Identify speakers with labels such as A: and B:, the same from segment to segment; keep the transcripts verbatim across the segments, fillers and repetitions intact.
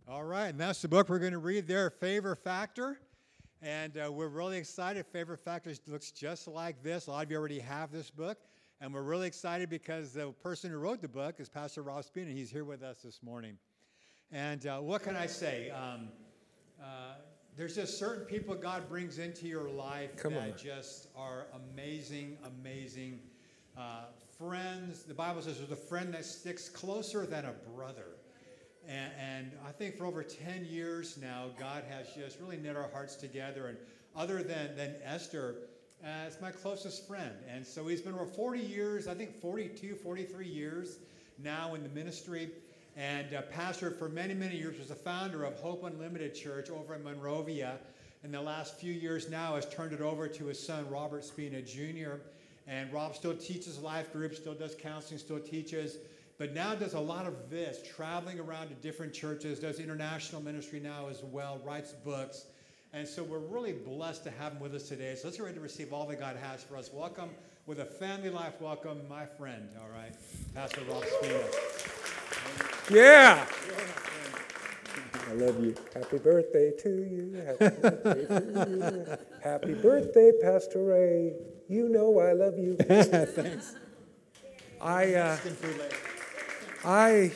A: All right, and that's the book we're going to read there, Favor Factor. And uh, we're really excited. Favor Factor looks just like this. A lot of you already have this book. And we're really excited because the person who wrote the book is Pastor Rob Spina. He's here with us this morning. And uh, what can I say? Um, uh, there's just certain people God brings into your life
B: Come
A: that
B: on.
A: just are amazing, amazing uh, friends. The Bible says there's a friend that sticks closer than a brother. And, and I think for over ten years now, God has just really knit our hearts together. And other than, than Esther, uh, it's my closest friend. And so he's been over forty years, I think forty-two, forty-three years now in the ministry. And uh, pastor for many, many years, was the founder of Hope Unlimited Church over in Monrovia. In the last few years now has turned it over to his son, Robert Spina Junior And Rob still teaches life groups, still does counseling, still teaches. But now does a lot of this, traveling around to different churches, does international ministry now as well, writes books. And so we're really blessed to have him with us today. So let's get ready to receive all that God has for us. Welcome, with a family life, welcome my friend, all right, Pastor Rob Spina.
B: Yeah. I love you. Happy birthday to you. Happy birthday to you. Happy birthday, Pastor Ray. You know I love you.
A: Thanks.
B: I, uh, I,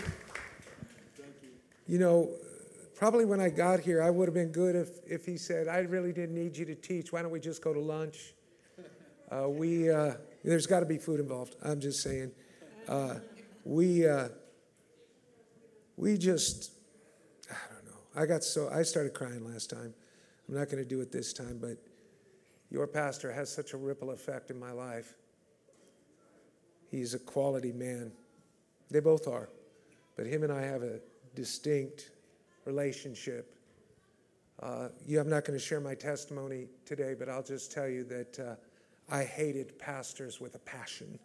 B: you know, probably when I got here, I would have been good if, if he said, I really didn't need you to teach. Why don't we just go to lunch? Uh, we, uh, there's got to be food involved. I'm just saying. Uh, we, uh, we just, I don't know. I got so, I started crying last time. I'm not going to do it this time, but your pastor has such a ripple effect in my life. He's a quality man. They both are. But him and I have a distinct relationship. Uh, you, I'm not going to share my testimony today, but I'll just tell you that uh, I hated pastors with a passion.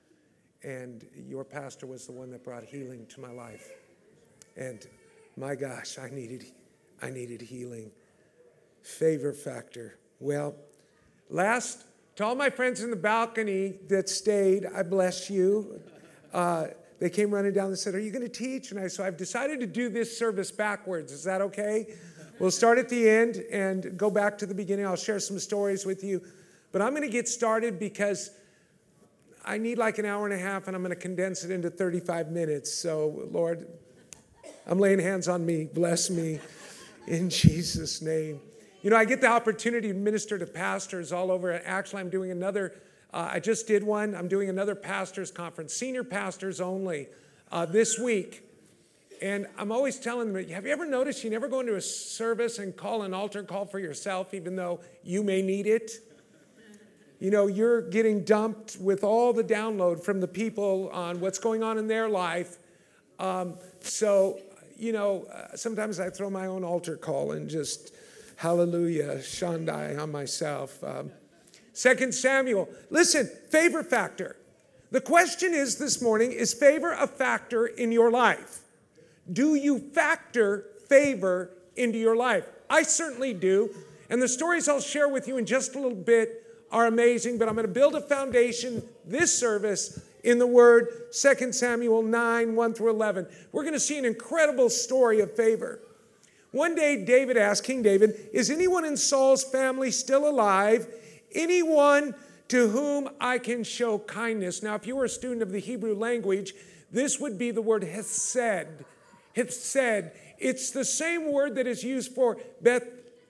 B: And your pastor was the one that brought healing to my life. And my gosh, I needed, I needed healing. Favor factor. Well, last, to all my friends in the balcony that stayed, I bless you. Uh, they came running down and said, are you going to teach? And I said, I've decided to do this service backwards. Is that okay? We'll start at the end and go back to the beginning. I'll share some stories with you. But I'm going to get started because I need like an hour and a half, and I'm going to condense it into thirty-five minutes. So, Lord, I'm laying hands on me. Bless me in Jesus' name. You know, I get the opportunity to minister to pastors all over. Actually, I'm doing another, uh, I just did one. I'm doing another pastors conference, senior pastors only, uh, this week. And I'm always telling them, have you ever noticed you never go into a service and call an altar call for yourself, even though you may need it? You know, you're getting dumped with all the download from the people on what's going on in their life. Um, so, you know, uh, sometimes I throw my own altar call and just... Hallelujah, Shandai on myself. Um, Second Samuel. Listen, favor factor. The question is this morning, is favor a factor in your life? Do you factor favor into your life? I certainly do. And the stories I'll share with you in just a little bit are amazing, but I'm going to build a foundation this service in the Word, Second Samuel nine, one through eleven. We're going to see an incredible story of favor. One day, David asked, King David, is anyone in Saul's family still alive? Anyone to whom I can show kindness? Now, if you were a student of the Hebrew language, this would be the word hesed. Hesed. It's the same word that is used for Beth,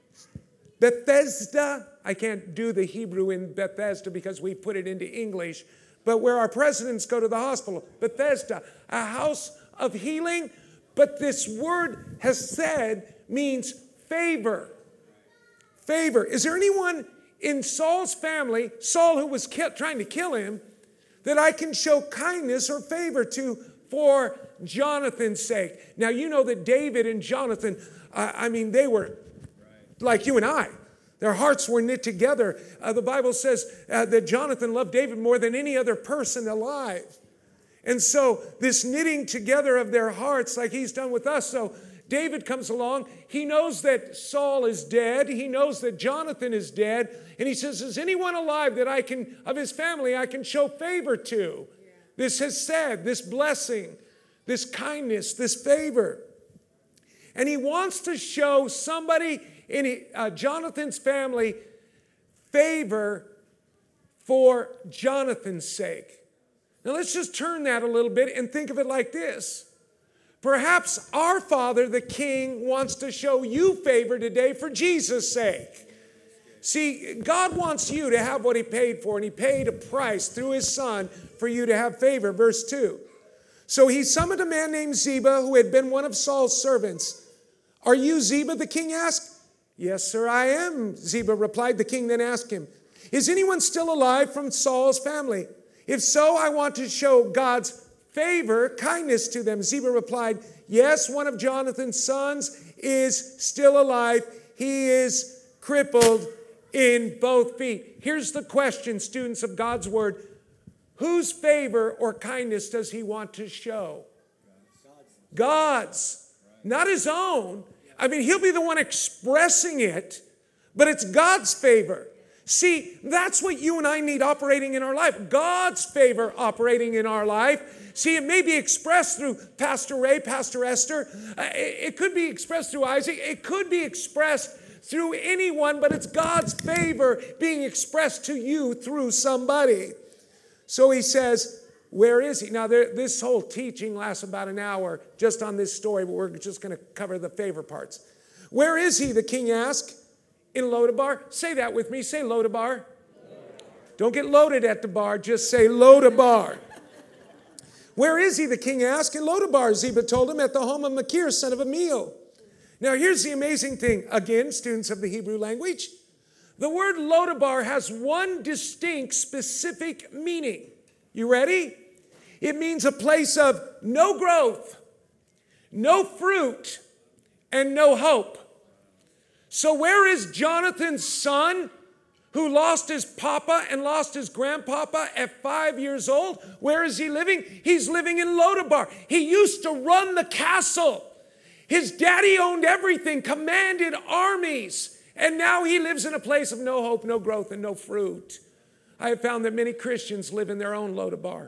B: Bethesda. I can't do the Hebrew in Bethesda because we put it into English. But where our presidents go to the hospital, Bethesda, a house of healing. But this word hesed means favor. Favor. Is there anyone in Saul's family, Saul who was ki- trying to kill him, that I can show kindness or favor to for Jonathan's sake? Now, you know that David and Jonathan, uh, I mean, they were like you and I. Their hearts were knit together. Uh, the Bible says uh, that Jonathan loved David more than any other person alive. And so this knitting together of their hearts like he's done with us. So David comes along. He knows that Saul is dead. He knows that Jonathan is dead. And he says, is anyone alive that I can, of his family, I can show favor to? Yeah. This has said, this blessing, this kindness, this favor. And he wants to show somebody in uh, Jonathan's family favor for Jonathan's sake. Now let's just turn that a little bit and think of it like this. Perhaps our Father, the King, wants to show you favor today for Jesus' sake. See, God wants you to have what he paid for, and he paid a price through his Son for you to have favor. Verse two. So he summoned a man named Ziba, who had been one of Saul's servants. Are you Ziba, the king asked. Yes, sir, I am, Ziba replied. The king then asked him, is anyone still alive from Saul's family? If so, I want to show God's favor, kindness to them. Ziba replied, yes, one of Jonathan's sons is still alive. He is crippled in both feet. Here's the question, students of God's word. Whose favor or kindness does he want to show? God's, not his own. I mean, he'll be the one expressing it, but it's God's favor. See, that's what you and I need operating in our life. God's favor operating in our life. See, it may be expressed through Pastor Ray, Pastor Esther. Uh, it, it could be expressed through Isaac. It could be expressed through anyone, but it's God's favor being expressed to you through somebody. So he says, where is he? Now, there, this whole teaching lasts about an hour just on this story, but we're just going to cover the favor parts. Where is he? The king asked. In Lodabar. Say that with me. Say Lodabar. Don't get loaded at the bar. Just say Lodabar. Where is he? The king asked. In Lodabar, Ziba told him, at the home of Machir, son of Amiel. Now, here's the amazing thing. Again, students of the Hebrew language. The word Lodabar has one distinct, specific meaning. You ready? It means a place of no growth, no fruit, and no hope. So where is Jonathan's son who lost his papa and lost his grandpapa at five years old? Where is he living? He's living in Lodabar. He used to run the castle. His daddy owned everything, commanded armies, and now he lives in a place of no hope, no growth, and no fruit. I have found that many Christians live in their own Lodabar.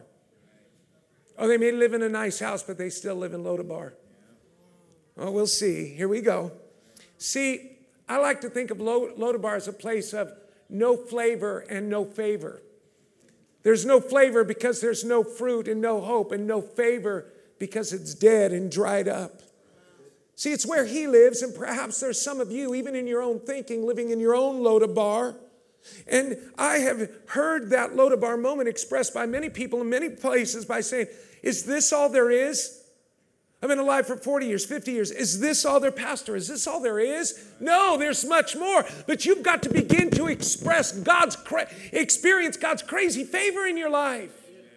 B: Oh, they may live in a nice house, but they still live in Lodabar. Oh, we'll see. Here we go. See, I like to think of Lodabar as a place of no flavor and no favor. There's no flavor because there's no fruit and no hope, and no favor because it's dead and dried up. See, it's where he lives, and perhaps there's some of you, even in your own thinking, living in your own Lodabar. And I have heard that Lodabar moment expressed by many people in many places by saying, is this all there is? I've been alive for forty years, fifty years. Is this all there, Pastor? Is this all there is? No, there's much more. But you've got to begin to express God's, cra- experience God's crazy favor in your life.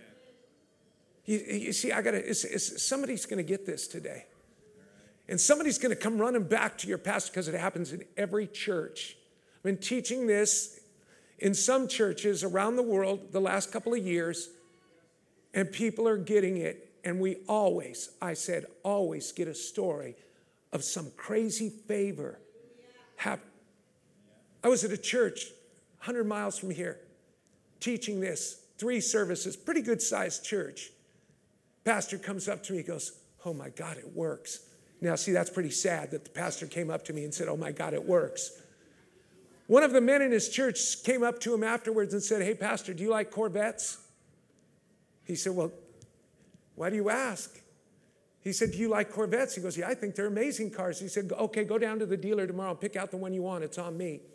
B: You, you see, I got to, somebody's going to get this today. And somebody's going to come running back to your pastor because it happens in every church. I've been teaching this in some churches around the world the last couple of years, and people are getting it. And we always, I said, always get a story of some crazy favor happen. I was at a church one hundred miles from here teaching this, three services, pretty good sized church. Pastor comes up to me, he goes, oh my God, it works. Now, see, that's pretty sad that the pastor came up to me and said, oh my God, it works. One of the men in his church came up to him afterwards and said, hey, Pastor, do you like Corvettes? He said, well, why do you ask? He said, do you like Corvettes? He goes, yeah, I think they're amazing cars. He said, okay, go down to the dealer tomorrow and pick out the one you want. It's on me.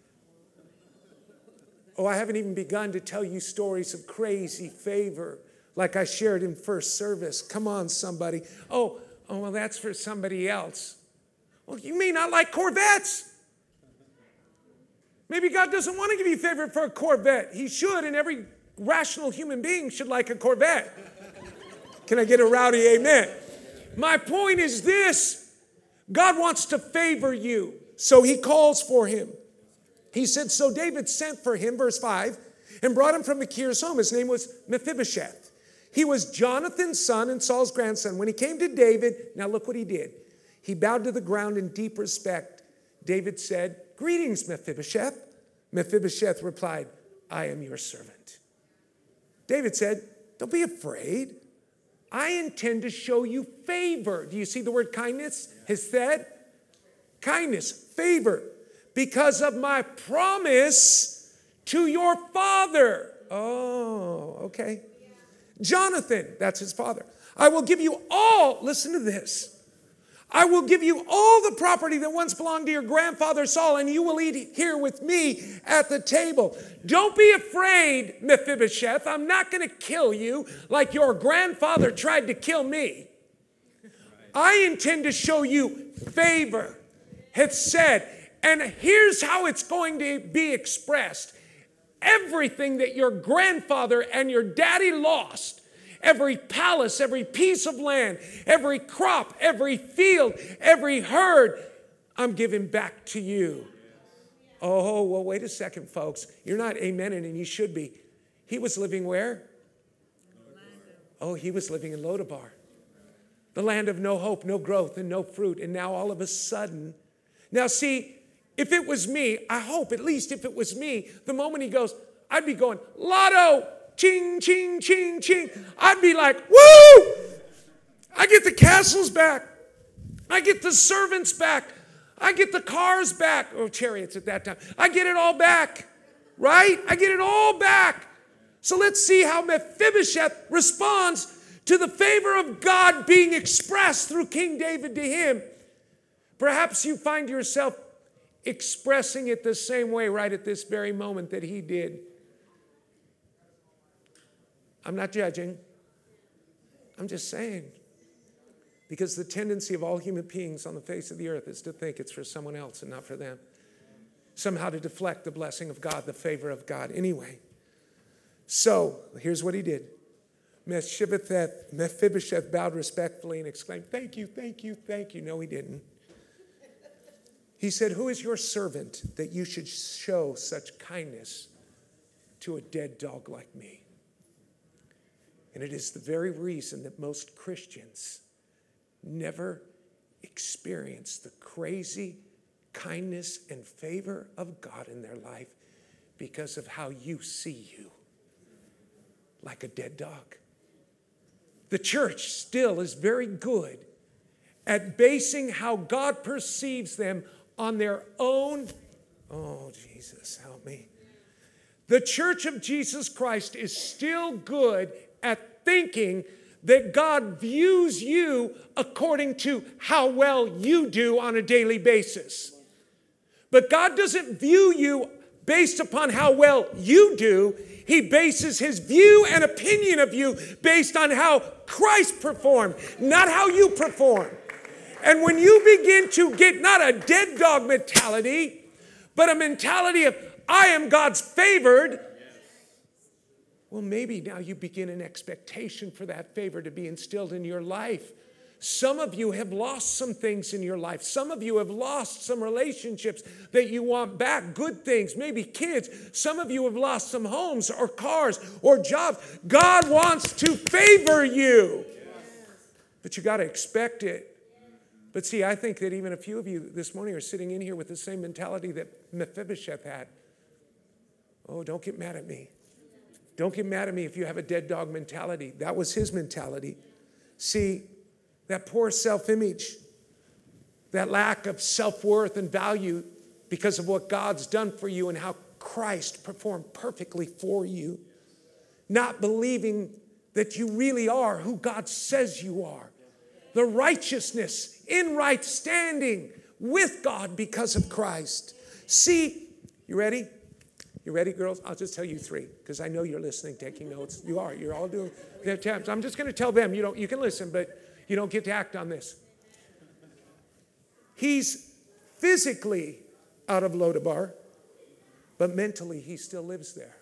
B: Oh, I haven't even begun to tell you stories of crazy favor like I shared in first service. Come on, somebody. Oh, oh, well, that's for somebody else. Well, you may not like Corvettes. Maybe God doesn't want to give you favor for a Corvette. He should, and every rational human being should like a Corvette. Can I get a rowdy amen? My point is this. God wants to favor you, so he calls for him. He said, so David sent for him, verse five, and brought him from Machir's home. His name was Mephibosheth. He was Jonathan's son and Saul's grandson. When he came to David, now look what he did. He bowed to the ground in deep respect. David said, greetings, Mephibosheth. Mephibosheth replied, I am your servant. David said, don't be afraid. I intend to show you favor. Do you see the word kindness? Hesed. kindness, favor, because of my promise to your father. Oh, okay. Jonathan, that's his father. I will give you all, listen to this. I will give you all the property that once belonged to your grandfather Saul, and you will eat here with me at the table. Don't be afraid, Mephibosheth. I'm not going to kill you like your grandfather tried to kill me. I intend to show you favor, hath said. And here's how it's going to be expressed. Everything that your grandfather and your daddy lost, every palace, every piece of land, every crop, every field, every herd, I'm giving back to you. Oh, well, wait a second, folks. You're not amening, and you should be. He was living where? Oh, he was living in Lodabar. The land of no hope, no growth, and no fruit. And now all of a sudden, now see, if it was me, I hope at least if it was me, the moment he goes, I'd be going, lotto, ching, ching, ching, ching. I'd be like, woo! I get the castles back. I get the servants back. I get the cars back. Oh, chariots at that time. I get it all back, right? I get it all back. So let's see how Mephibosheth responds to the favor of God being expressed through King David to him. Perhaps you find yourself expressing it the same way right at this very moment that he did. I'm not judging. I'm just saying. Because the tendency of all human beings on the face of the earth is to think it's for someone else and not for them. Somehow to deflect the blessing of God, the favor of God. Anyway, so here's what he did. Mephibosheth, Mephibosheth bowed respectfully and exclaimed, thank you, thank you, thank you. No, he didn't. He said, who is your servant that you should show such kindness to a dead dog like me? And it is the very reason that most Christians never experience the crazy kindness and favor of God in their life because of how you see you, like a dead dog. The church still is very good at basing how God perceives them on their own. Oh, Jesus, help me. The Church of Jesus Christ is still good at thinking that God views you according to how well you do on a daily basis. But God doesn't view you based upon how well you do. He bases his view and opinion of you based on how Christ performed, not how you perform. And when you begin to get not a dead dog mentality, but a mentality of, I am God's favored, well, maybe now you begin an expectation for that favor to be instilled in your life. Some of you have lost some things in your life. Some of you have lost some relationships that you want back, good things, maybe kids. Some of you have lost some homes or cars or jobs. God wants to favor you, but you got to expect it. But see, I think that even a few of you this morning are sitting in here with the same mentality that Mephibosheth had. Oh, don't get mad at me. Don't get mad at me if you have a dead dog mentality. That was his mentality. See, that poor self-image, that lack of self-worth and value because of what God's done for you and how Christ performed perfectly for you. Not believing that you really are who God says you are. The righteousness in right standing with God because of Christ. See, you ready? You ready, girls? I'll just tell you three, because I know you're listening, taking notes. You are. You're all doing their attempts. I'm just going to tell them. You don't. You can listen, but you don't get to act on this. He's physically out of Lodabar, but mentally he still lives there.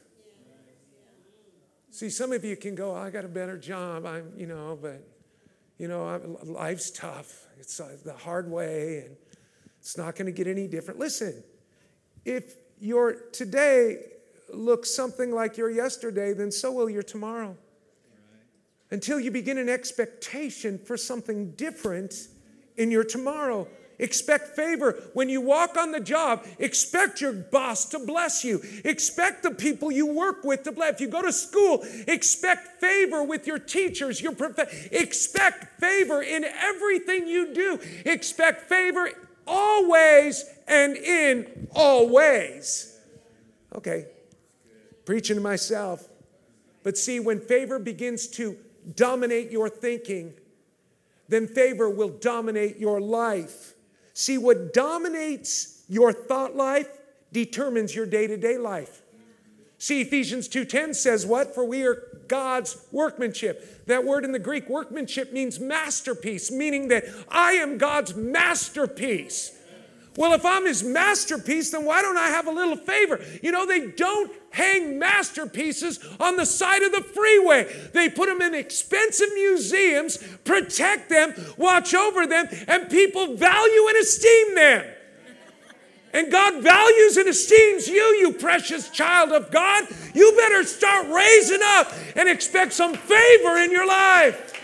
B: See, some of you can go, I got a better job. I'm, you know, but you know, I'm, life's tough. It's uh, the hard way, and it's not going to get any different. Listen, if your today looks something like your yesterday, then so will your tomorrow. Right. Until you begin an expectation for something different in your tomorrow. Expect favor. When you walk on the job, expect your boss to bless you. Expect the people you work with to bless. If you go to school, expect favor with your teachers, your prof- expect favor in everything you do. Expect favor always and in all ways. Okay, preaching to myself. But see, when favor begins to dominate your thinking, then favor will dominate your life. See, what dominates your thought life determines your day-to-day life. See, Ephesians two ten says what? For we are God's workmanship. That word in the Greek, workmanship, means masterpiece, meaning that I am God's masterpiece. Well, if I'm his masterpiece, then why don't I have a little favor? You know, they don't hang masterpieces on the side of the freeway. They put them in expensive museums, protect them, watch over them, and people value and esteem them. And God values and esteems you, you precious child of God. You better start raising up and expect some favor in your life.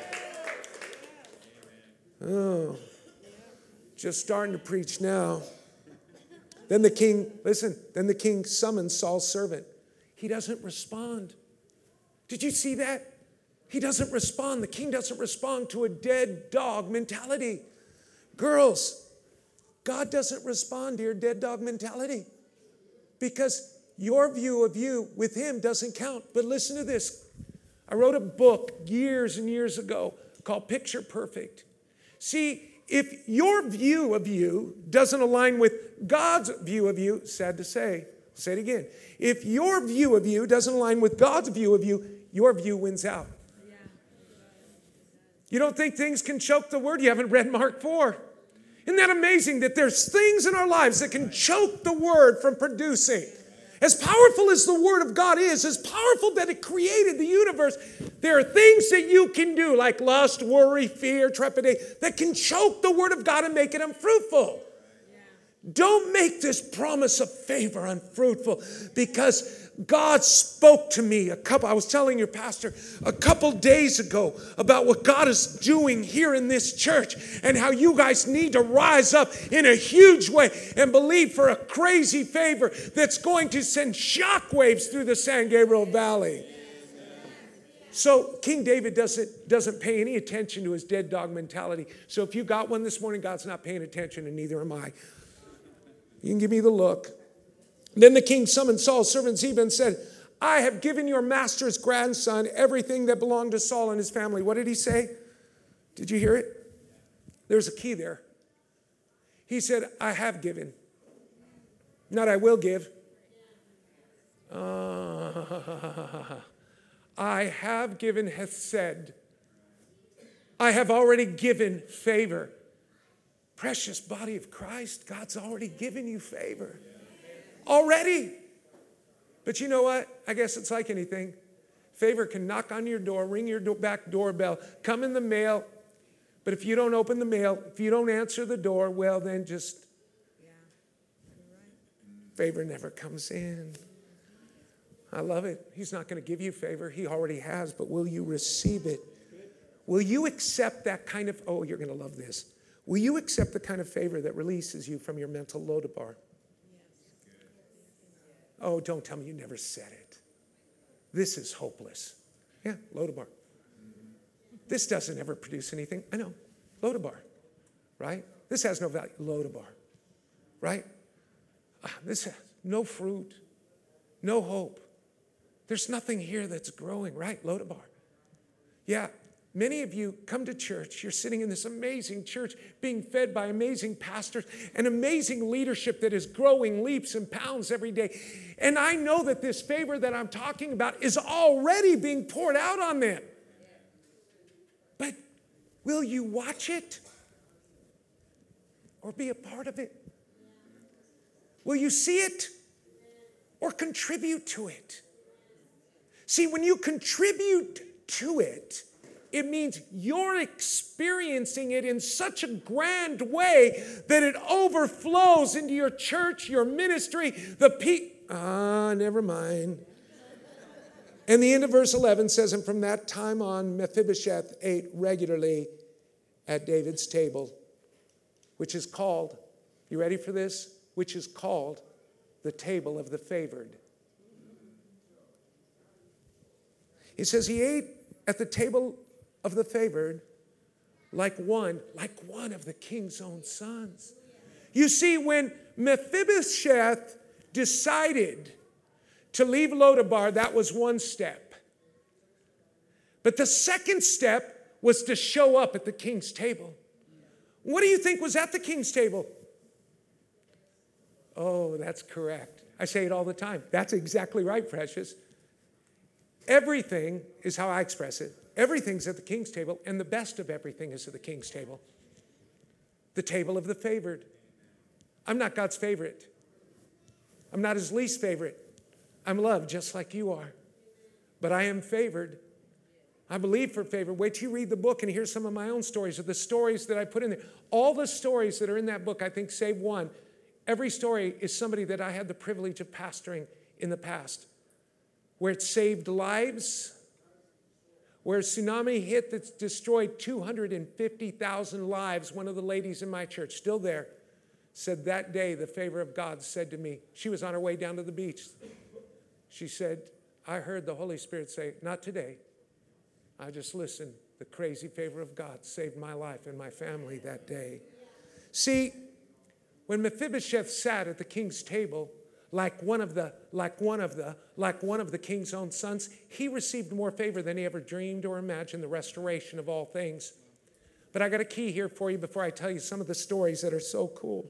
B: Oh, just starting to preach now. Then the king, listen, then the king summons Saul's servant. He doesn't respond. Did you see that? He doesn't respond. The king doesn't respond to a dead dog mentality. Girls, God doesn't respond to your dead dog mentality because your view of you with him doesn't count. But listen to this. I wrote a book years and years ago called Picture Perfect. See, if your view of you doesn't align with God's view of you, sad to say, I'll say it again. If your view of you doesn't align with God's view of you, your view wins out. You don't think things can choke the word? You haven't read Mark four. Isn't that amazing that there's things in our lives that can choke the word from producing? As powerful as the word of God is, as powerful that it created the universe, there are things that you can do like lust, worry, fear, trepidation that can choke the word of God and make it unfruitful. Don't make this promise of favor unfruitful because God spoke to me a couple, I was telling your pastor a couple days ago about what God is doing here in this church and how you guys need to rise up in a huge way and believe for a crazy favor that's going to send shockwaves through the San Gabriel Valley. So King David doesn't, doesn't pay any attention to his dead dog mentality. So if you got one this morning, God's not paying attention and neither am I. You can give me the look. Then the king summoned Saul's servant Ziba and said, I have given your master's grandson everything that belonged to Saul and his family. What did he say? Did you hear it? There's a key there. He said, I have given. Not I will give. Uh, I have given hath said. I have already given favor. Precious body of Christ, God's already given you favor. Already. But you know what? I guess it's like anything. Favor can knock on your door, ring your do- back doorbell, come in the mail. But if you don't open the mail, if you don't answer the door, well, then just yeah. Right. Favor never comes in. I love it. He's not going to give you favor. He already has. But will you receive it? Will you accept that kind of, oh, you're going to love this. Will you accept the kind of favor that releases you from your mental Lodabar? Oh, don't tell me you never said it. This is hopeless. Yeah, Lodabar. This doesn't ever produce anything. I know, Lodabar, right? This has no value. Lodabar, right? Ah, this has no fruit, no hope. There's nothing here that's growing, right? Lodabar. Yeah. Many of you come to church, you're sitting in this amazing church being fed by amazing pastors and amazing leadership that is growing leaps and bounds every day. And I know that this favor that I'm talking about is already being poured out on them. But will you watch it or be a part of it? Will you see it or contribute to it? See, when you contribute to it, it means you're experiencing it in such a grand way that it overflows into your church, your ministry, the people. Ah, never mind. And the end of verse eleven says, and from that time on, Mephibosheth ate regularly at David's table, which is called, you ready for this? Which is called the table of the favored. He says he ate at the table of the favored like one, like one of the king's own sons. You see, when Mephibosheth decided to leave Lodabar, that was one step. But the second step was to show up at the king's table. What do you think was at the king's table? Oh, that's correct. I say it all the time. That's exactly right, precious. Everything is how I express it. Everything's at the king's table, and the best of everything is at the king's table. The table of the favored. I'm not God's favorite. I'm not his least favorite. I'm loved just like you are. But I am favored. I believe for favor. Wait till you read the book and hear some of my own stories, or the stories that I put in there. All the stories that are in that book, I think, save one. Every story is somebody that I had the privilege of pastoring in the past, where it saved lives, where a tsunami hit that destroyed two hundred fifty thousand lives. One of the ladies in my church, still there, said that day the favor of God said to me, she was on her way down to the beach. She said, I heard the Holy Spirit say, not today. I just listened. The crazy favor of God saved my life and my family that day. See, when Mephibosheth sat at the king's table, like one of the, like one of the, like one of the king's own sons, he received more favor than he ever dreamed or imagined, the restoration of all things. But I got a key here for you before I tell you some of the stories that are so cool.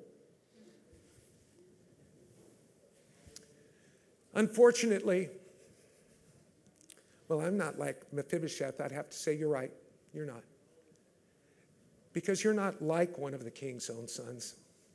B: Unfortunately, well, I'm not like Mephibosheth. I'd have to say you're right. You're not. Because you're not like one of the king's own sons.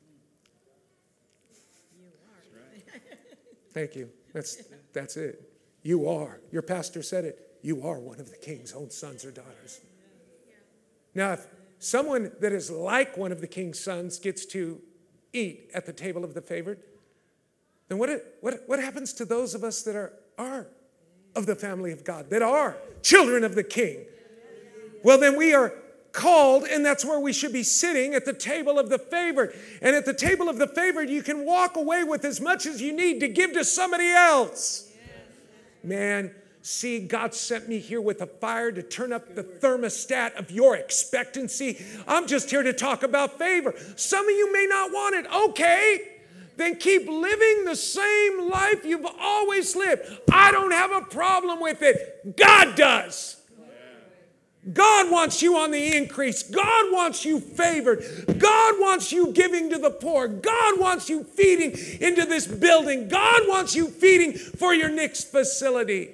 B: Thank you. That's, that's it. You are. Your pastor said it. You are one of the king's own sons or daughters. Now, if someone that is like one of the king's sons gets to eat at the table of the favored, then what, it, what, what happens to those of us that are, are of the family of God, that are children of the king? Well, then we are called, and that's where we should be sitting, at the table of the favored. And at the table of the favored, you can walk away with as much as you need to give to somebody else. Man, see, God sent me here with a fire to turn up the thermostat of your expectancy. I'm just here to talk about favor. Some of you may not want it. Okay, then keep living the same life you've always lived. I don't have a problem with it. God does. God wants you on the increase. God wants you favored. God wants you giving to the poor. God wants you feeding into this building. God wants you feeding for your next facility.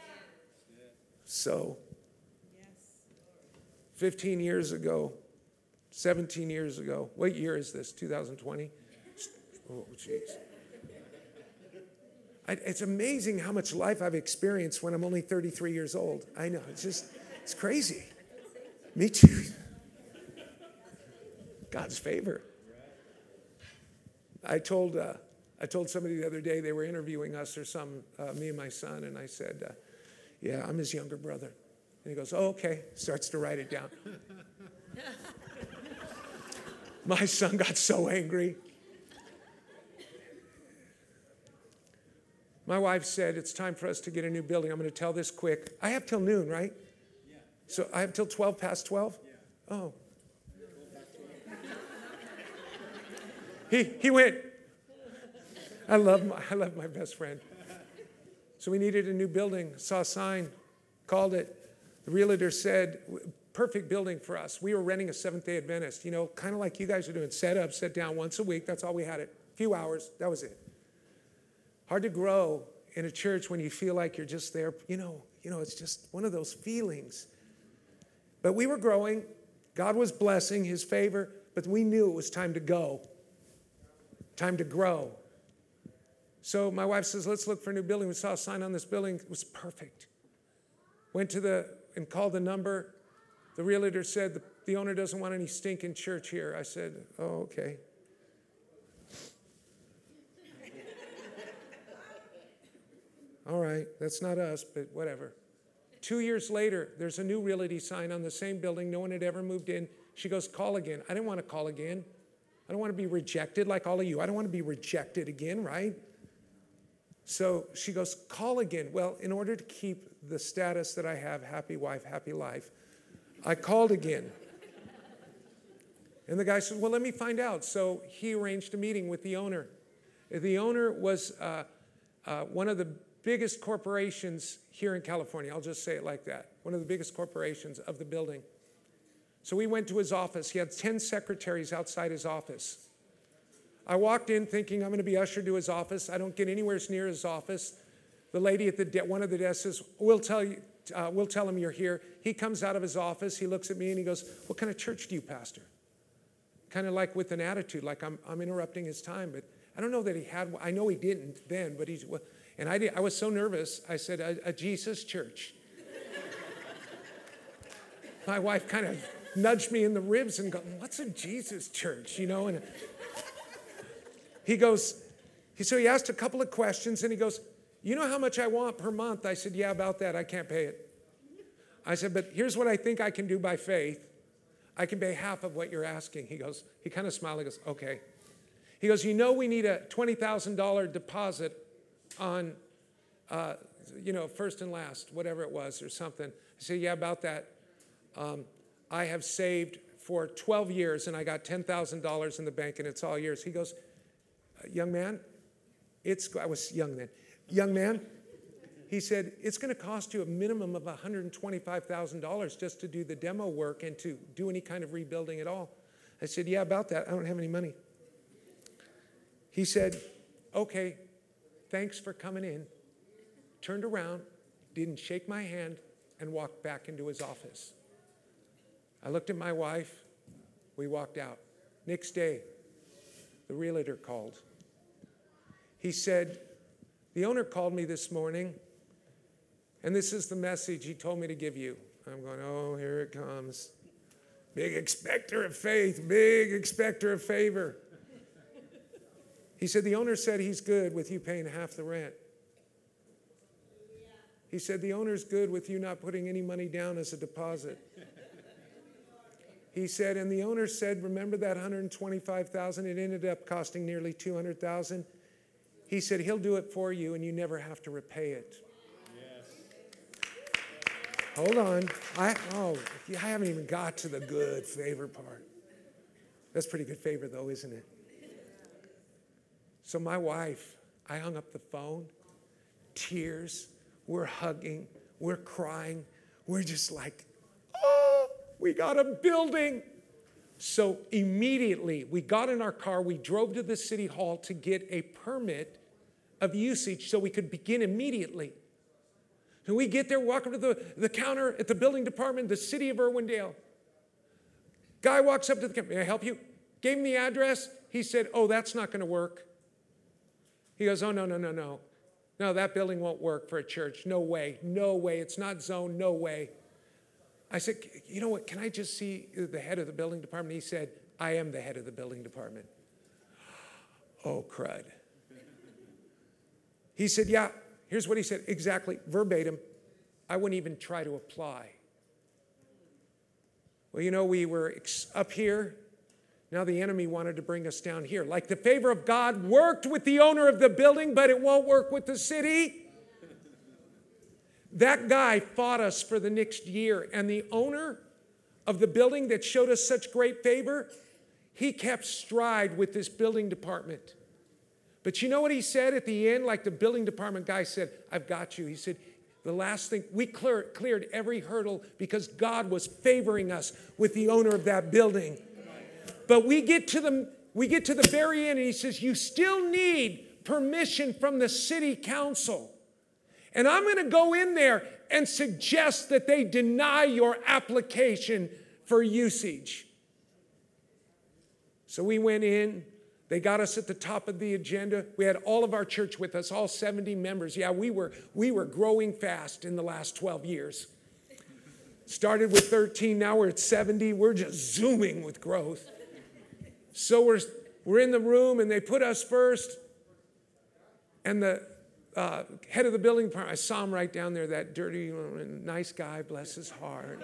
B: So, fifteen years ago, seventeen years ago, what year is this? two thousand twenty? Oh, jeez. It's amazing how much life I've experienced when I'm only thirty-three years old. I know, it's just... It's crazy. Me too. God's favor. I told uh, I told somebody the other day, they were interviewing us or some, uh, me and my son, and I said, uh, yeah, I'm his younger brother. And he goes, oh, okay. Starts to write it down. My son got so angry. My wife said, it's time for us to get a new building. I'm going to tell this quick. I have till noon, right? So I have till twelve past twelve? Yeah. Oh. he he went. I love my I love my best friend. So we needed a new building. Saw a sign, called it. The realtor said, perfect building for us. We were renting a Seventh-day Adventist, you know, kind of like you guys are doing. Set up, sit down once a week. That's all we had it. A few hours. That was it. Hard to grow in a church when you feel like you're just there. You know, you know, it's just one of those feelings. But we were growing. God was blessing his favor, but we knew it was time to go. Time to grow. So my wife says, let's look for a new building. We saw a sign on this building. It was perfect. Went to the, and called the number. The realtor said, the, the owner doesn't want any stinking church here. I said, oh, okay. All right, that's not us, but whatever. Two years later, there's a new realty sign on the same building. No one had ever moved in. She goes, call again. I didn't want to call again. I don't want to be rejected like all of you. I don't want to be rejected again, right? So she goes, call again. Well, in order to keep the status that I have, happy wife, happy life, I called again. And the guy said, well, let me find out. So he arranged a meeting with the owner. The owner was uh, uh, one of the biggest corporations here in California. I'll just say it like that. One of the biggest corporations of the building. So we went to his office. He had ten secretaries outside his office. I walked in thinking I'm going to be ushered to his office. I don't get anywhere near his office. The lady at the de- one of the desks says, we'll tell you, uh, we'll tell him you're here. He comes out of his office. He looks at me and he goes, what kind of church do you pastor? Kind of like with an attitude, like I'm, I'm interrupting his time. But I don't know that he had, I know he didn't then, but he's, and I, did, I was so nervous, I said, a, a Jesus church. My wife kind of nudged me in the ribs and go, what's a Jesus church, you know? And he goes, he, so he asked a couple of questions and he goes, you know how much I want per month? I said, yeah, about that, I can't pay it. I said, but here's what I think I can do by faith. I can pay half of what you're asking. He goes, he kind of smiled, he goes, okay. He goes, you know we need a twenty thousand dollars deposit on, uh, you know, first and last, whatever it was or something. I said, yeah, about that. Um, I have saved for twelve years and I got ten thousand dollars in the bank and it's all yours. He goes, young man, it's, I was young then. Young man, he said, it's going to cost you a minimum of one hundred twenty-five thousand dollars just to do the demo work and to do any kind of rebuilding at all. I said, yeah, about that. I don't have any money. He said, okay, thanks for coming in. Turned around, didn't shake my hand, and walked back into his office. I looked at my wife. We walked out. Next day, the realtor called. He said, the owner called me this morning, and this is the message he told me to give you. I'm going, oh, here it comes. Big expector of faith, big expector of favor. He said, the owner said he's good with you paying half the rent. He said, the owner's good with you not putting any money down as a deposit. He said, and the owner said, remember that one hundred twenty-five thousand dollars? It ended up costing nearly two hundred thousand dollars. He said, he'll do it for you and you never have to repay it. Yes. Hold on. I, oh, I haven't even got to the good favor part. That's pretty good favor though, isn't it? So my wife, I hung up the phone, tears, we're hugging, we're crying, we're just like, oh, we got a building. So immediately we got in our car, we drove to the city hall to get a permit of usage so we could begin immediately. And we get there, walk up to the, the counter at the building department, the city of Irwindale. Guy walks up to the counter, may I help you? Gave him the address. He said, oh, that's not going to work. He goes, oh, no, no, no, no. No, that building won't work for a church. No way, no way. It's not zoned, no way. I said, you know what, can I just see the head of the building department? He said, I am the head of the building department. Oh, crud. He said, yeah, here's what he said, exactly, verbatim. I wouldn't even try to apply. Well, you know, we were up here. Now the enemy wanted to bring us down here. Like the favor of God worked with the owner of the building, but it won't work with the city. That guy fought us for the next year. And the owner of the building that showed us such great favor, he kept stride with this building department. But you know what he said at the end? Like the building department guy said, I've got you. He said, the last thing, we clear, cleared every hurdle because God was favoring us with the owner of that building. But we get to the, we get to the very end and he says, you still need permission from the city council. And I'm going to go in there and suggest that they deny your application for usage. So we went in. They got us at the top of the agenda. We had all of our church with us, all seventy members. Yeah, we were, we were growing fast in the last twelve years. Started with thirteen, now we're at seventy. We're just zooming with growth. So we're, we're in the room, and they put us first. And the uh, head of the building department, I saw him right down there, that dirty, nice guy, bless his heart.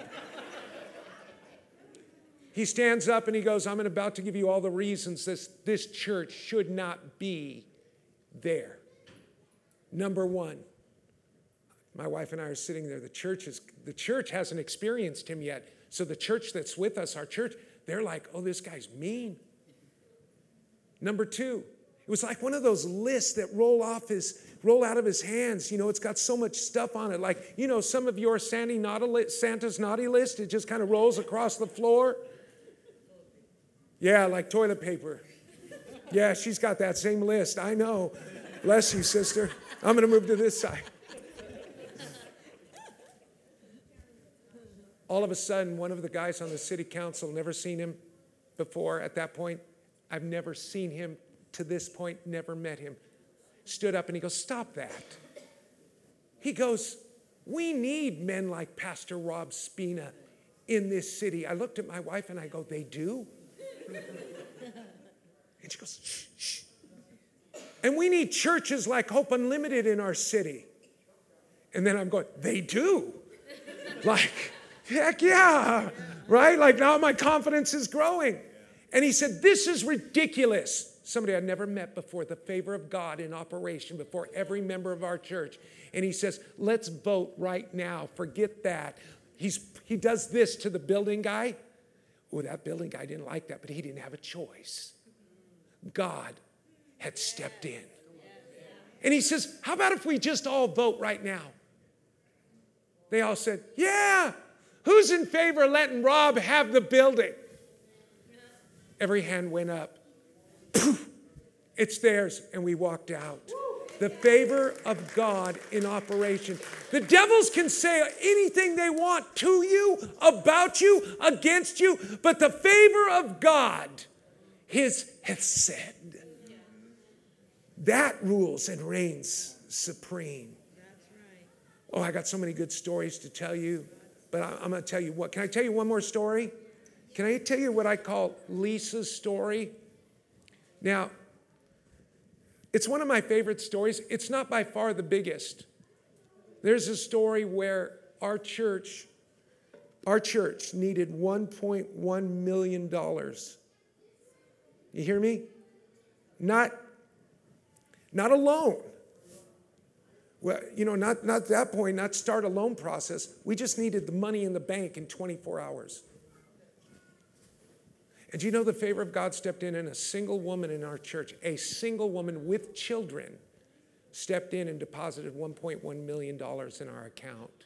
B: He stands up and he goes, I'm about to give you all the reasons this, this church should not be there. Number one, my wife and I are sitting there. The church is, the church hasn't experienced him yet. So the church that's with us, our church, they're like, oh, this guy's mean. Number two, it was like one of those lists that roll off his, roll out of his hands. You know, it's got so much stuff on it. Like, you know, some of your Sandy naughty li- Santa's naughty list, it just kind of rolls across the floor. Yeah, like toilet paper. Yeah, she's got that same list. I know. Bless you, sister. I'm going to move to this side. All of a sudden, one of the guys on the city council, never seen him before at that point. I've never seen him to this point, never met him. Stood up and he goes, stop that. He goes, we need men like Pastor Rob Spina in this city. I looked at my wife and I go, they do? And she goes, shh, shh. And we need churches like Hope Unlimited in our city. And then I'm going, they do? Like, heck yeah, right? Like now my confidence is growing. And he said, this is ridiculous. Somebody I'd never met before, the favor of God in operation before every member of our church. And he says, let's vote right now. Forget that. He's, he does this to the building guy. Oh, that building guy didn't like that, but he didn't have a choice. God had stepped in. And he says, how about if we just all vote right now? They all said, yeah. Who's in favor of letting Rob have the building? Every hand went up. Poof, it's theirs. And we walked out. The favor of God in operation. The devils can say anything they want to you, about you, against you, but the favor of God, his hath said. That rules and reigns supreme. Oh, I got so many good stories to tell you, but I'm going to tell you what. Can I tell you one more story? Can I tell you what I call Lisa's story? Now, it's one of my favorite stories. It's not by far the biggest. There's a story where our church, our church needed one point one million dollars. You hear me? Not, not a loan. Well, you know, not, not at that point, not start a loan process. We just needed the money in the bank in twenty-four hours. And you know the favor of God stepped in, and a single woman in our church, a single woman with children, stepped in and deposited one point one million dollars in our account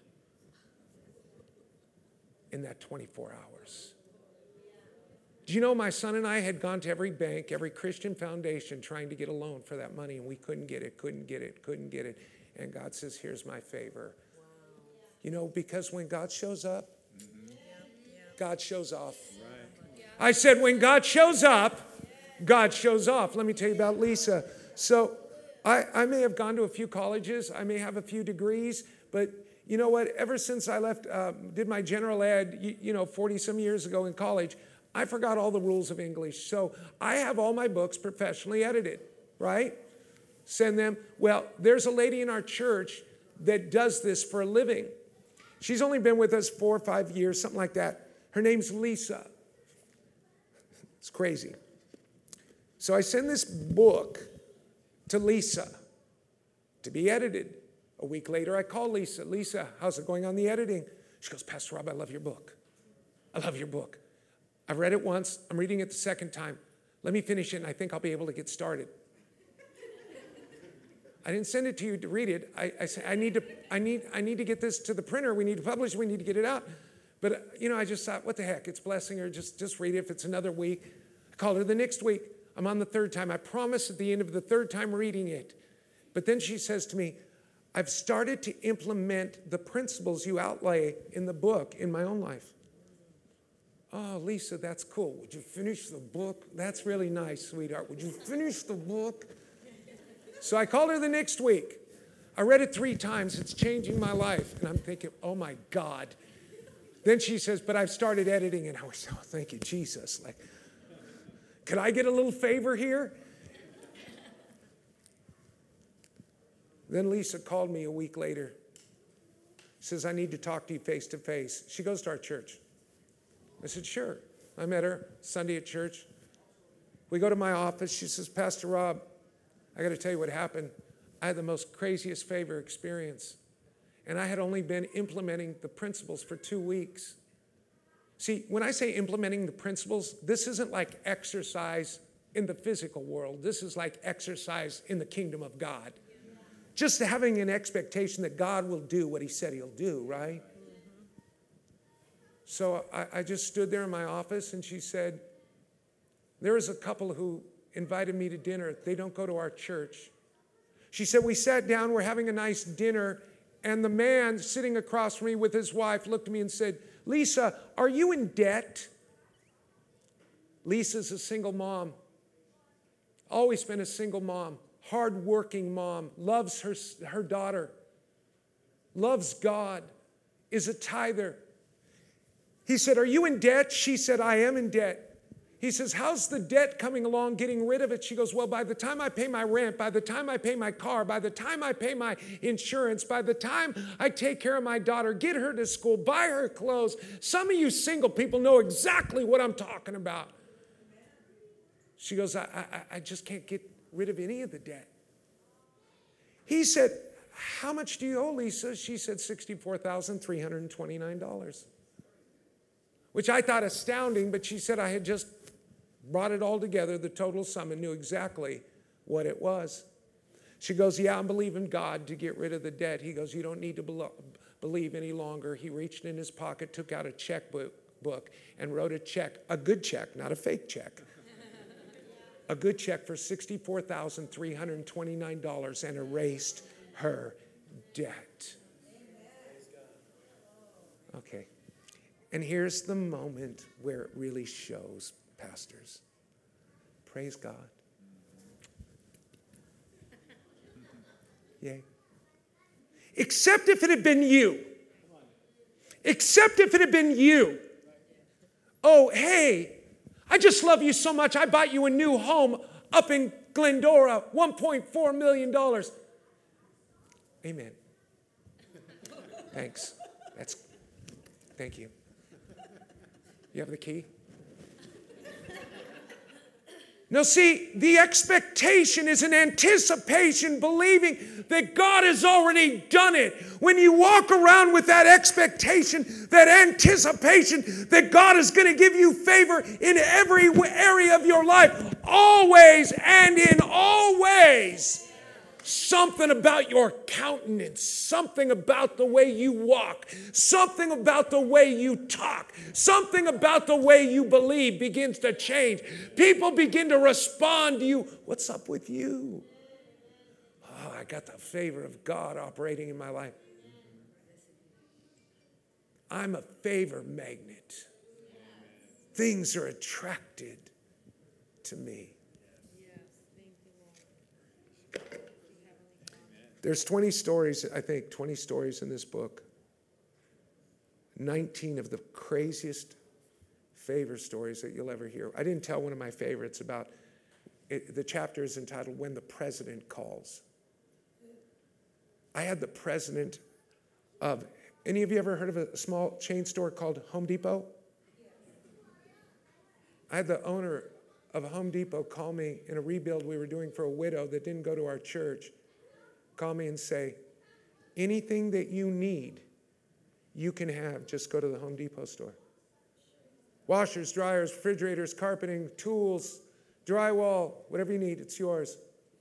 B: in that twenty-four hours. Do you know my son and I had gone to every bank, every Christian foundation trying to get a loan for that money, and we couldn't get it, couldn't get it, couldn't get it. And God says, here's my favor. Wow. You know, because when God shows up, mm-hmm. God shows off. Right. I said, when God shows up, God shows off. Let me tell you about Lisa. So I, I may have gone to a few colleges. I may have a few degrees. But you know what? Ever since I left, uh, did my general ed, you, you know, forty some years ago in college, I forgot all the rules of English. So I have all my books professionally edited, right? Send them. Well, there's a lady in our church that does this for a living. She's only been with us four or five years, something like that. Her name's Lisa. It's crazy. So I send this book to Lisa to be edited. A week later, I call Lisa. Lisa, how's it going on the editing? She goes, Pastor Rob, I love your book. I love your book. I've read it once. I'm reading it the second time. Let me finish it, and I think I'll be able to get started. I didn't send it to you to read it. I, I said, I need to, I need, I need to get this to the printer. We need to publish. We need to get it out. But, you know, I just thought, what the heck? It's blessing her. Just, just read it if it's another week. I called her the next week. I'm on the third time. I promise at the end of the third time reading it. But then she says to me, I've started to implement the principles you outlay in the book in my own life. Oh, Lisa, that's cool. Would you finish the book? That's really nice, sweetheart. Would you finish the book? So I called her the next week. I read it three times. It's changing my life. And I'm thinking, oh, my God. Then she says, but I've started editing. And I was, oh, thank you, Jesus. Like, could I get a little favor here? Then Lisa called me a week later. Says, I need to talk to you face to face. She goes to our church. I said, sure. I met her Sunday at church. We go to my office. She says, Pastor Rob, I got to tell you what happened. I had the most craziest favor experience. And I had only been implementing the principles for two weeks. See, when I say implementing the principles, this isn't like exercise in the physical world. This is like exercise in the kingdom of God. Just having an expectation that God will do what he said he'll do, right? So I, I just stood there in my office and she said, there is a couple who invited me to dinner. They don't go to our church. She said, we sat down, we're having a nice dinner, and the man sitting across from me with his wife looked at me and said, Lisa, are you in debt? Lisa's a single mom. Always been a single mom. Hard-working mom. Loves her, her daughter. Loves God. Is a tither. He said, are you in debt? She said, I am in debt. He says, how's the debt coming along, getting rid of it? She goes, well, by the time I pay my rent, by the time I pay my car, by the time I pay my insurance, by the time I take care of my daughter, get her to school, buy her clothes. Some of you single people know exactly what I'm talking about. She goes, I, I, I just can't get rid of any of the debt. He said, how much do you owe, Lisa? She said, sixty-four thousand three hundred twenty-nine dollars. Which I thought astounding, but she said I had just brought it all together, the total sum, and knew exactly what it was. She goes, yeah, I'm believing God to get rid of the debt. He goes, you don't need to be- believe any longer. He reached in his pocket, took out a checkbook book, and wrote a check, a good check, not a fake check. A good check for sixty-four thousand three hundred twenty-nine dollars and erased her debt. Okay. And here's the moment where it really shows, pastors. Praise God. Yay. Except if it had been you. Except if it had been you. Oh, hey, I just love you so much. I bought you a new home up in Glendora, one point four million dollars. Amen. Thanks. That's, thank you. You have the key? No, see, the expectation is an anticipation, believing that God has already done it. When you walk around with that expectation, that anticipation that God is going to give you favor in every area of your life, always and in all ways. Something about your countenance, something about the way you walk, something about the way you talk, something about the way you believe begins to change. People begin to respond to you. What's up with you? Oh, I got the favor of God operating in my life. I'm a favor magnet. Things are attracted to me. There's twenty stories, I think, twenty stories in this book. nineteen of the craziest favor stories that you'll ever hear. I didn't tell one of my favorites about, it, the chapter is entitled, When the President Calls. I had the president of, any of you ever heard of a small chain store called Home Depot? I had the owner of Home Depot call me in a rebuild we were doing for a widow that didn't go to our church. Call me and say, anything that you need, you can have. Just go to the Home Depot store. Washers, dryers, refrigerators, carpeting, tools, drywall, whatever you need, it's yours.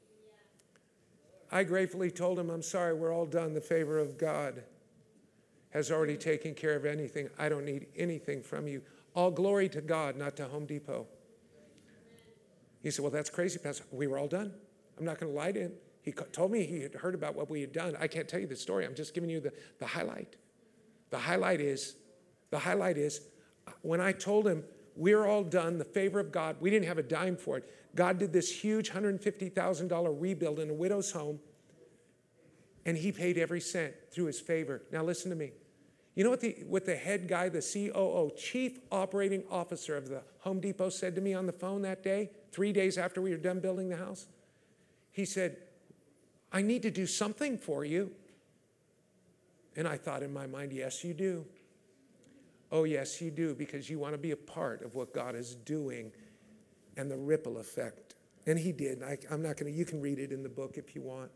B: I gratefully told him, I'm sorry, we're all done. The favor of God has already taken care of anything. I don't need anything from you. All glory to God, not to Home Depot. He said, well, that's crazy, Pastor. We were all done. I'm not going to lie to him. He told me he had heard about what we had done. I can't tell you the story. I'm just giving you the, the highlight. The highlight is, the highlight is, when I told him we're all done, the favor of God, we didn't have a dime for it. God did this huge one hundred fifty thousand dollars rebuild in a widow's home, and he paid every cent through his favor. Now listen to me. You know what the, what the head guy, the C O O, Chief Operating Officer of the Home Depot said to me on the phone that day, three days after we were done building the house? He said, I need to do something for you. And I thought in my mind, yes, you do. Oh, yes, you do, because you want to be a part of what God is doing and the ripple effect. And he did. I, I'm not going to, you can read it in the book if you want.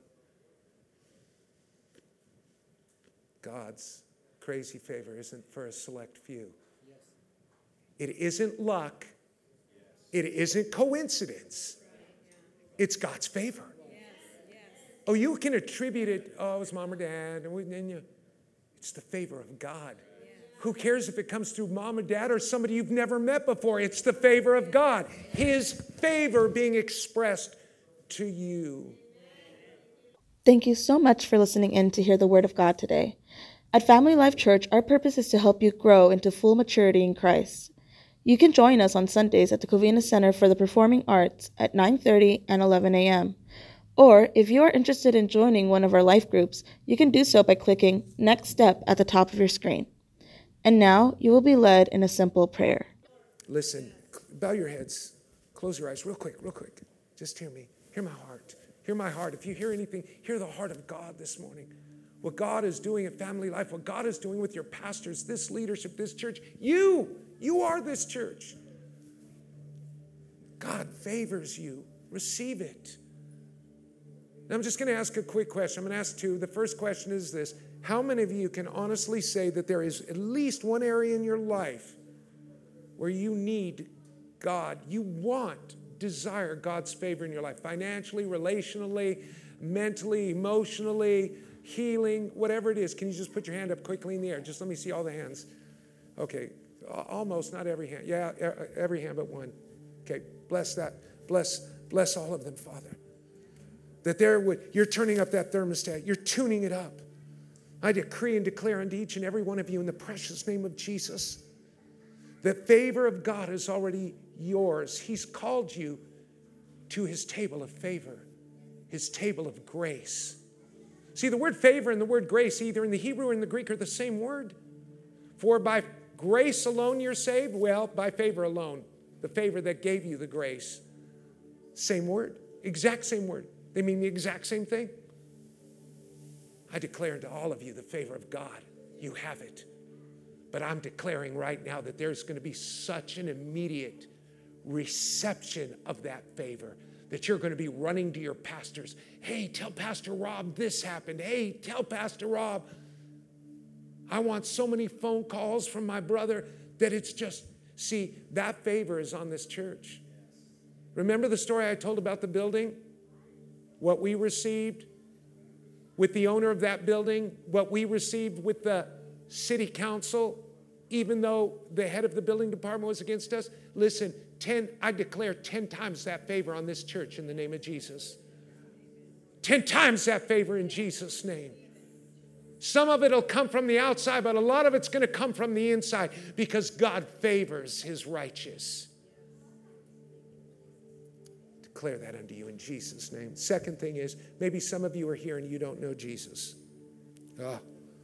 B: God's crazy favor isn't for a select few. It isn't luck. It isn't coincidence. It's God's favor. Oh, you can attribute it, oh, it's mom or dad. And we, and you, it's the favor of God. Who cares if it comes through mom or dad or somebody you've never met before? It's the favor of God. His favor being expressed to you.
C: Thank you so much for listening in to hear the Word of God today. At Family Life Church, our purpose is to help you grow into full maturity in Christ. You can join us on Sundays at the Covina Center for the Performing Arts at nine thirty and eleven a.m. Or, if you are interested in joining one of our life groups, you can do so by clicking Next Step at the top of your screen. And now, you will be led in a simple prayer.
B: Listen, bow your heads, close your eyes real quick, real quick. Just hear me, hear my heart, hear my heart. If you hear anything, hear the heart of God this morning. What God is doing at Family Life, what God is doing with your pastors, this leadership, this church. You, you are this church. God favors you. Receive it. Now, I'm just going to ask a quick question. I'm going to ask two. The first question is this. How many of you can honestly say that there is at least one area in your life where you need God, you want, desire God's favor in your life, financially, relationally, mentally, emotionally, healing, whatever it is? Can you just put your hand up quickly in the air? Just let me see all the hands. Okay, almost, not every hand. Yeah, every hand but one. Okay, bless that. Bless, bless all of them, Father. That there would, you're turning up that thermostat. You're tuning it up. I decree and declare unto each and every one of you in the precious name of Jesus, the favor of God is already yours. He's called you to his table of favor, his table of grace. See, the word favor and the word grace, either in the Hebrew or in the Greek, are the same word. For by grace alone you're saved. Well, by favor alone. The favor that gave you the grace. Same word. Exact same word. They mean the exact same thing. I declare to all of you the favor of God. You have it. But I'm declaring right now that there's going to be such an immediate reception of that favor that you're going to be running to your pastors. Hey, tell Pastor Rob this happened. Hey, tell Pastor Rob. I want so many phone calls from my brother that it's just, see, that favor is on this church. Remember the story I told about the building? What we received with the owner of that building, what we received with the city council, even though the head of the building department was against us. Listen, ten, I declare ten times that favor on this church in the name of Jesus. Ten times that favor in Jesus' name. Some of it will come from the outside, but a lot of it's going to come from the inside because God favors his righteous. Declare that unto you in Jesus' name. Second thing is, maybe some of you are here and you don't know Jesus. Ah.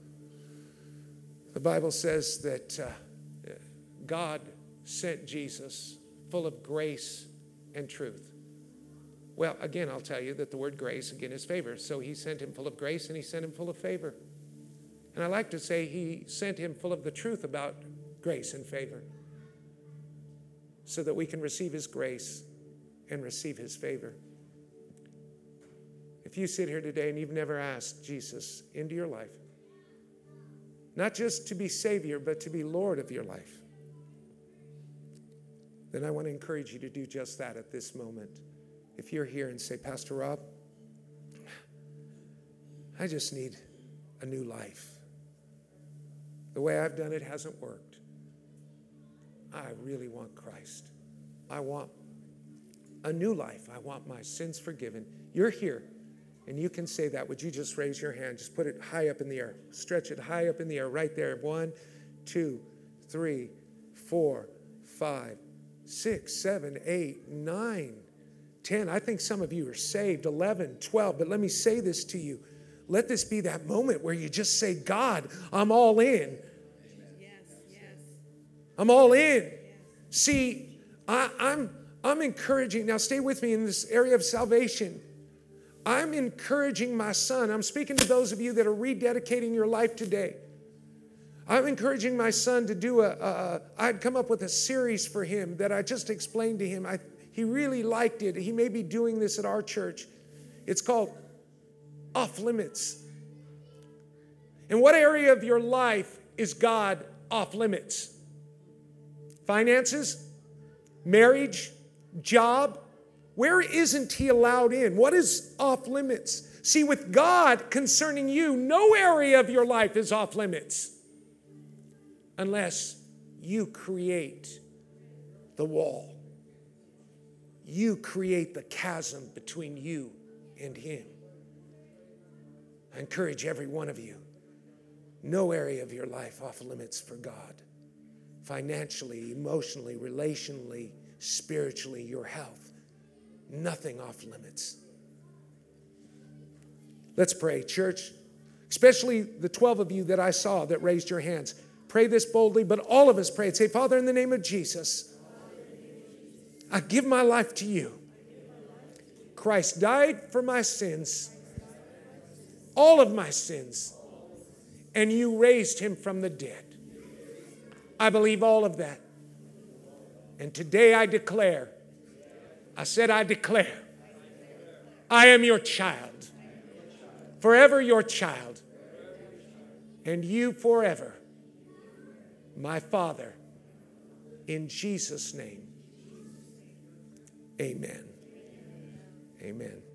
B: The Bible says that uh, God sent Jesus full of grace and truth. Well, again, I'll tell you that the word grace, again, is favor. So he sent him full of grace and he sent him full of favor. And I like to say he sent him full of the truth about grace and favor so that we can receive his grace and receive his favor. If you sit here today and you've never asked Jesus into your life, not just to be Savior, but to be Lord of your life, then I want to encourage you to do just that at this moment. If you're here and say, Pastor Rob, I just need a new life. The way I've done it hasn't worked. I really want Christ. I want a new life. I want my sins forgiven. You're here, and you can say that. Would you just raise your hand? Just put it high up in the air. Stretch it high up in the air, right there. One, two, three, four, five, six, seven, eight, nine, ten. I think some of you are saved. eleven, twelve. But let me say this to you. Let this be that moment where you just say, God, I'm all in. Yes, yes. I'm all in. Yes. See, I, I'm I'm encouraging, now stay with me in this area of salvation. I'm encouraging my son. I'm speaking to those of you that are rededicating your life today. I'm encouraging my son to do a, a I'd come up with a series for him that I just explained to him. I, he really liked it. He may be doing this at our church. It's called Off Limits. In what area of your life is God off limits? Finances, marriage, job. Where isn't he allowed in? What is off limits? See, with God concerning you, no area of your life is off limits unless you create the wall. You create the chasm between you and him. I encourage every one of you, no area of your life off limits for God. Financially, emotionally, relationally, spiritually, your health. Nothing off limits. Let's pray, church. Especially the twelve of you that I saw that raised your hands. Pray this boldly, but all of us pray and say, Father, in the name of Jesus, I give my life to you. Christ died for my sins, all of my sins, and you raised him from the dead. I believe all of that. And today I declare, I said I declare, I am your child, forever your child, and you forever, my Father, in Jesus' name. Amen. Amen.